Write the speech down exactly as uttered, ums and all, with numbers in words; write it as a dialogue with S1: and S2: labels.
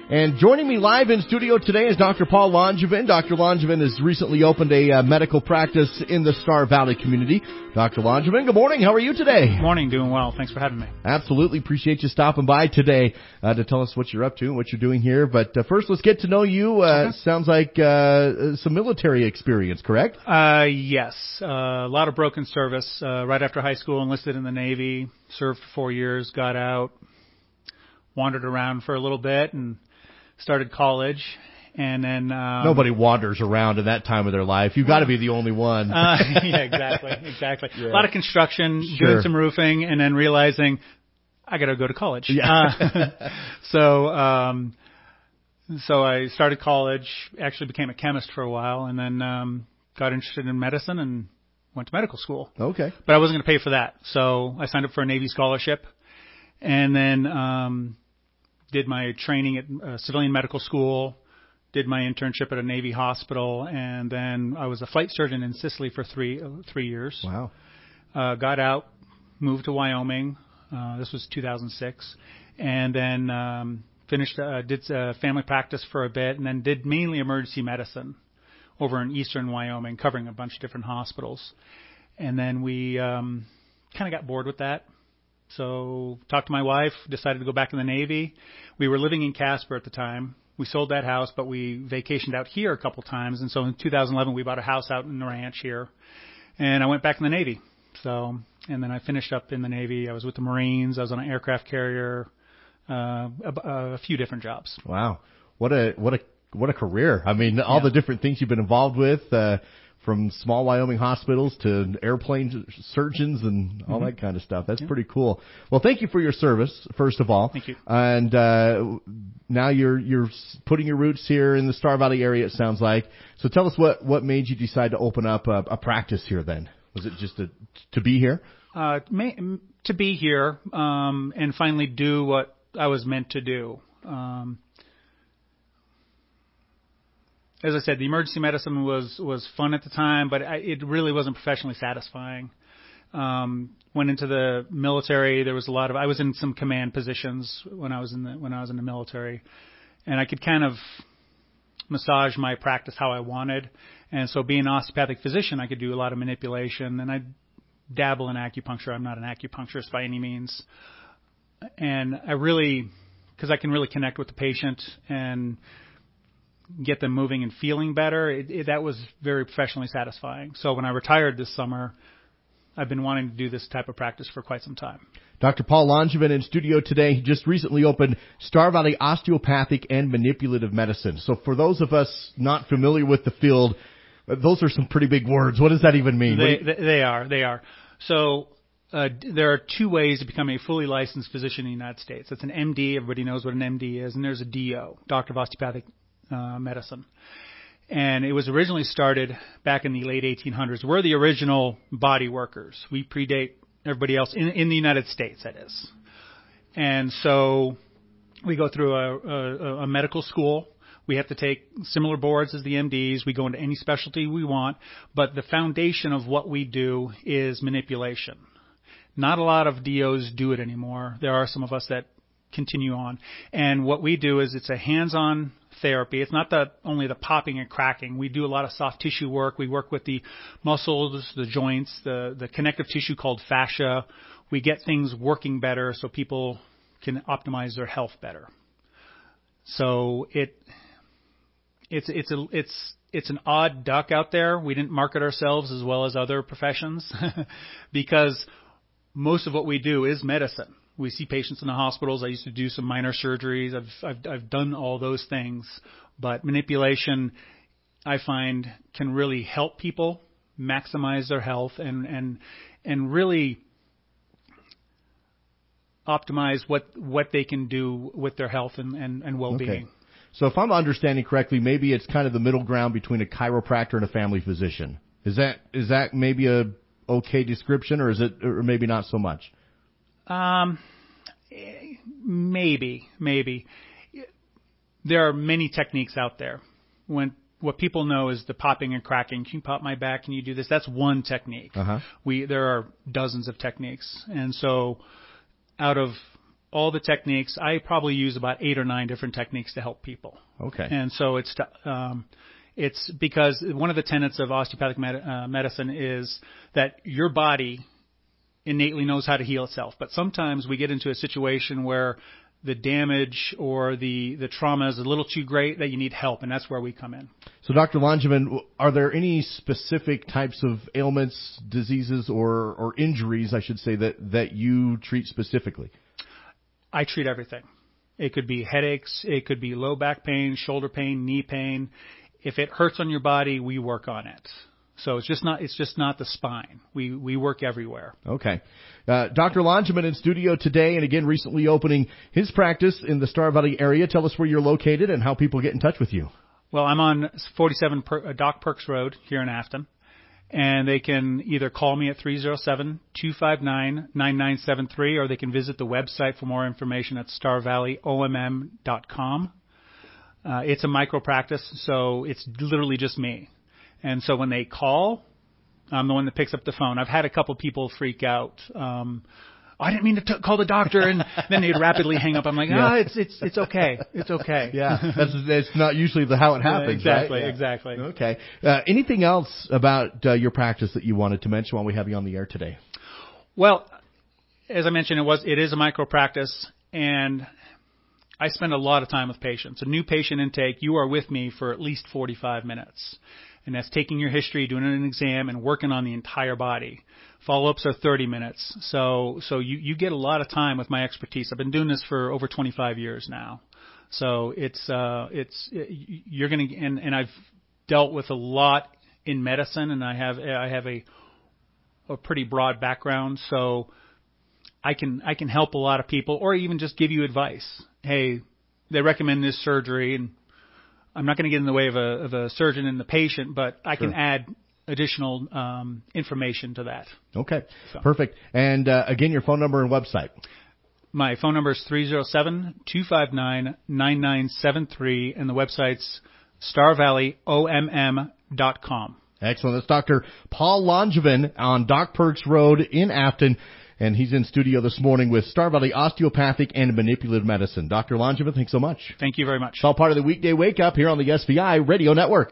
S1: And joining me live in studio today is Doctor Paul Langevin. Doctor Langevin has recently opened a uh, medical practice in the Star Valley community. Doctor Langevin, good morning. How are you today?
S2: Good morning. Doing well. Thanks for having me.
S1: Absolutely. Appreciate you stopping by today uh, to tell us what you're up to and what you're doing here. But uh, first, let's get to know you. Uh, okay. Sounds like uh, some military experience, correct?
S2: Uh, yes. Uh, a lot of broken service. Uh, right after high school, enlisted in the Navy, served for four years, got out, wandered around for a little bit, and started college, and then um,
S1: nobody wanders around in that time of their life. You've got to be the only one.
S2: uh, yeah, exactly, exactly. Yeah. A lot of construction,
S1: sure.
S2: doing some roofing, and then realizing I got to go to college.
S1: Yeah.
S2: uh, so, um, so I started college. Actually, became a chemist for a while, and then um, got interested in medicine and went to medical school.
S1: Okay.
S2: But I wasn't going to pay for that, so I signed up for a Navy scholarship, and then. Um, Did my training at uh, civilian medical school, did my internship at a Navy hospital, and then I was a flight surgeon in Sicily for three uh, three years.
S1: Wow.
S2: Uh, got out, moved to Wyoming. Uh, this was two thousand six, and then um, finished uh, did uh, family practice for a bit, and then did mainly emergency medicine over in eastern Wyoming, covering a bunch of different hospitals. And then we um, kind of got bored with that. So talked to my wife, decided to go back in the Navy. We were living in Casper at the time. We sold that house, but we vacationed out here a couple times. And so in two thousand eleven, we bought a house out in the ranch here. And I went back in the Navy. So, and then I finished up in the Navy. I was with the Marines. I was on an aircraft carrier, uh, a, a few different jobs.
S1: Wow. What a, what a, what a career. I mean, all
S2: yeah.
S1: the different things you've been involved with, uh, from small Wyoming hospitals to airplane surgeons and all mm-hmm. that kind of stuff. That's yeah. pretty cool. Well, thank you for your service, first of all.
S2: Thank you.
S1: And uh, now you're you're putting your roots here in the Star Valley area, it sounds like. So tell us what, what made you decide to open up a, a practice here then? Was it just to, to be here?
S2: Uh, may, to be here um, and finally do what I was meant to do. Um As I said, the emergency medicine was, was fun at the time, but I, it really wasn't professionally satisfying. Um, went into the military. There was a lot of, I was in some command positions when I was in the, when I was in the military, and I could kind of massage my practice how I wanted. And so being an osteopathic physician, I could do a lot of manipulation, and I dabble in acupuncture. I'm not an acupuncturist by any means. And I really, because I can really connect with the patient and get them moving and feeling better, it, it, that was very professionally satisfying. So when I retired this summer, I've been wanting to do this type of practice for quite some time.
S1: Doctor Paul Langevin in studio today. He just recently opened Star Valley Osteopathic and Manipulative Medicine. So for those of us not familiar with the field, those are some pretty big words. What does that even mean?
S2: They,
S1: you...
S2: they, they are. They are. So uh, there are two ways to become a fully licensed physician in the United States. It's an M D. Everybody knows what an M D is. And there's a D O, Doctor of Osteopathic Uh, medicine. And it was originally started back in the late eighteen hundreds. We're the original body workers. We predate everybody else in, in the United States, that is. And so we go through a, a, a medical school. We have to take similar boards as the M Ds. We go into any specialty we want. But the foundation of what we do is manipulation. Not a lot of D Os do it anymore. There are some of us that continue on. And what we do is it's a hands-on therapy. It's not the, only the popping and cracking. We do a lot of soft tissue work. We work with the muscles, the joints, the, the connective tissue called fascia. We get things working better so people can optimize their health better. So it, it's, it's a, it's, it's an odd duck out there. We didn't market ourselves as well as other professions because most of what we do is medicine. We see patients in the hospitals. I used to do some minor surgeries. I've, I've, I've done all those things. But manipulation, I find, can really help people maximize their health and, and, and really optimize what, what they can do with their health and, and, and well-being.
S1: Okay. So if I'm understanding correctly, maybe it's kind of the middle ground between a chiropractor and a family physician. Is that, is that maybe a okay description, or is it, or maybe not so much?
S2: Um, maybe, maybe. There are many techniques out there. When what people know is the popping and cracking. Can you pop my back? Can you do this? That's one technique.
S1: Uh-huh.
S2: We there are dozens of techniques, and so out of all the techniques. I probably use about eight or nine different techniques to help people.
S1: Okay.
S2: And so it's um, it's because one of the tenets of osteopathic med- uh, medicine is that your body innately knows how to heal itself. But sometimes we get into a situation where the damage or the, the trauma is a little too great that you need help, and that's where we come in.
S1: So, Doctor Langevin, are there any specific types of ailments, diseases, or, or injuries, I should say, that, that you treat specifically?
S2: I treat everything. It could be headaches. It could be low back pain, shoulder pain, knee pain. If it hurts on your body, we work on it. So it's just not it's just not the spine. We we work everywhere.
S1: Okay. Uh, Doctor Langevin in studio today, and again recently opening his practice in the Star Valley area. Tell us where you're located and how people get in touch with you.
S2: Well, I'm on forty-seven per, uh, Doc Perks Road here in Afton, and they can either call me at three oh seven, two five nine, nine nine seven three, or they can visit the website for more information at star valley o m m dot com. Uh, it's a micro practice, so it's literally just me. And so when they call, I'm the one that picks up the phone. I've had a couple people freak out. Um, I didn't mean to t- call the doctor, and then they'd rapidly hang up. I'm like, ah,
S1: yeah.
S2: it's it's it's okay, it's okay.
S1: Yeah, that's that's not usually the how it happens.
S2: Yeah, exactly,
S1: right? Yeah.
S2: exactly.
S1: Okay. Uh, anything else about uh, your practice that you wanted to mention while we have you on the air today?
S2: Well, as I mentioned, it was it is a micro practice, and I spend a lot of time with patients. A new patient intake, you are with me for at least forty-five minutes. And that's taking your history, doing an exam, and working on the entire body. Follow-ups are thirty minutes. So so you, you get a lot of time with my expertise. I've been doing this for over twenty-five years now. So it's uh it's you're going to and, and I've dealt with a lot in medicine, and I have I have a a pretty broad background, so I can I can help a lot of people, or even just give you advice. Hey, they recommend this surgery, and I'm not going to get in the way of a, of a surgeon and the patient, but I can
S1: Sure.
S2: add additional um, information to that.
S1: Okay,
S2: So.
S1: perfect. And uh, again, your phone number and website.
S2: My phone number is three oh seven, two five nine, nine nine seven three, and the website's star valley o m m dot com.
S1: Excellent. That's Doctor Paul Langevin on Doc Perks Road in Afton. And he's in studio this morning with Star Valley Osteopathic and Manipulative Medicine. Doctor Langevin, thanks so much.
S2: Thank you very much.
S1: It's all part of the Weekday Wake Up here on the S V I Radio Network.